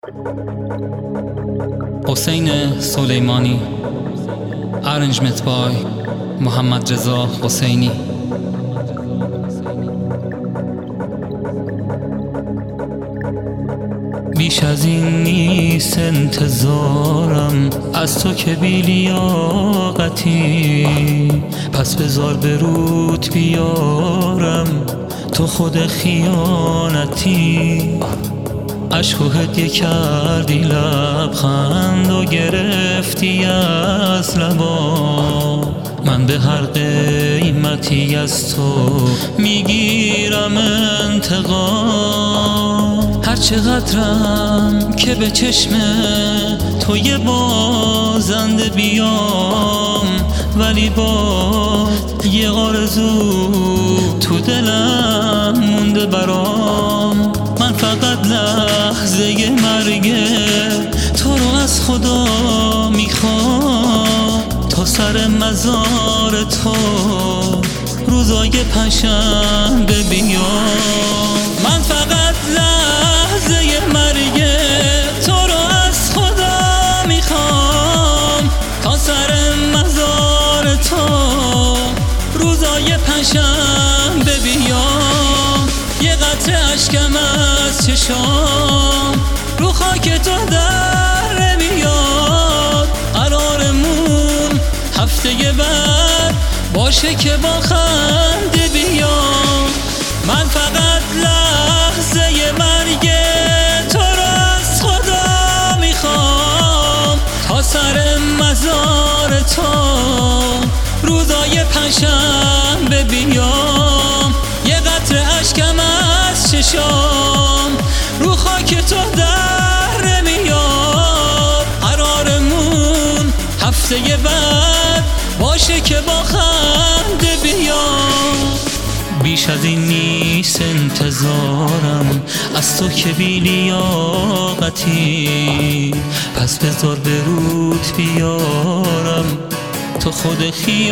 حسین سلیمانی. Arrangement by محمد رضا حسینی. بیش از این نیست انتظارم از تو که بی لیاقتی، پس بذار به رود بیارم تو خود خیانتی. عشق و هدیه کردی لبخند و گرفتی از لبا، من به هر قیمتی از تو میگیرم انتقام. هر چقدرم که به چشم تو یه بازنده بیام، ولی باز یه آرزو تو دلم مونده برام. من فقط لحظه مرگ تو رو از خدا میخوام، تا سر مزار تو روزای پنجشنبه بیام. من فقط لحظه مرگ تو رو از خدا میخوام، تا سر مزار تو روزای پنجشنبه بیام. یه قطره اشکم از چشام رو خاک تو در نمیاد، قرارمون هفته بعد باشه که با خنده بیام. من فقط لحظه مرگ تو رو از خدا میخوام، تا سر مزار تو روزای پنجشنبه بیام. یه قطره اشکم از چشام رو خاک تو در نمیاد، قرارمون هفته بعد باشه که با خنده بیام. بیش از این نیست انتظارم از تو که بی لیاقتی، پس بذار به رود بیارم تو خود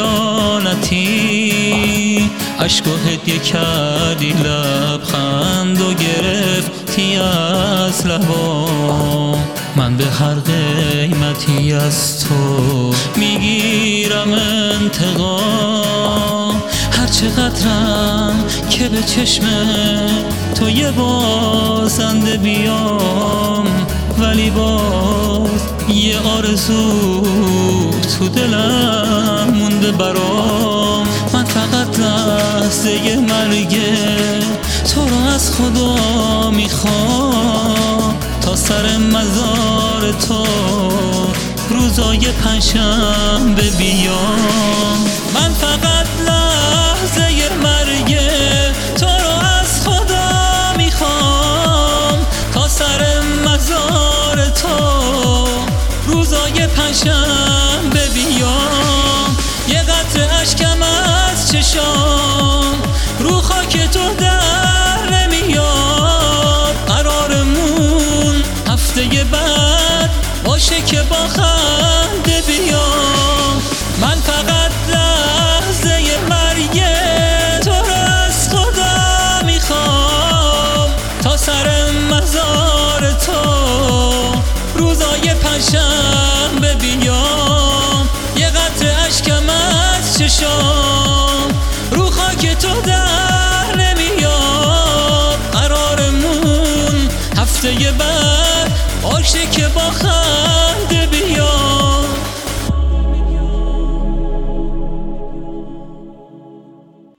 خیانتی. عشق و هدیه کردی لبخند و گرفتی از لبا، من به هر قیمتی از تو میگیرم انتقام. هر چقدرم که به چشم تو یه بازنده بیام، ولی باز یه آرزو تو دلم مونده برام. من فقط لحظه مرگ تو رو از خدا میخوام، تا سر مزار تو روزای پنجشنبه بیام. من فقط لحظه مرگ تو رو از خدا میخوام، تا سر مزار تو روزای پنجشنبه بیام. یه قطره اشکم از چشام رو خاک تو در نمیاد، قرارمون هفته بعد باشه که با خنده بیام. من فقط لحظه مرگ تو رو از خدا میخوام، تا سر مزار تو روزای پنجشنبه بیام. یه قطره اشکم از چشام رو خاک تو در نمیاد، قرارمون هفته بعد باشه که با خنده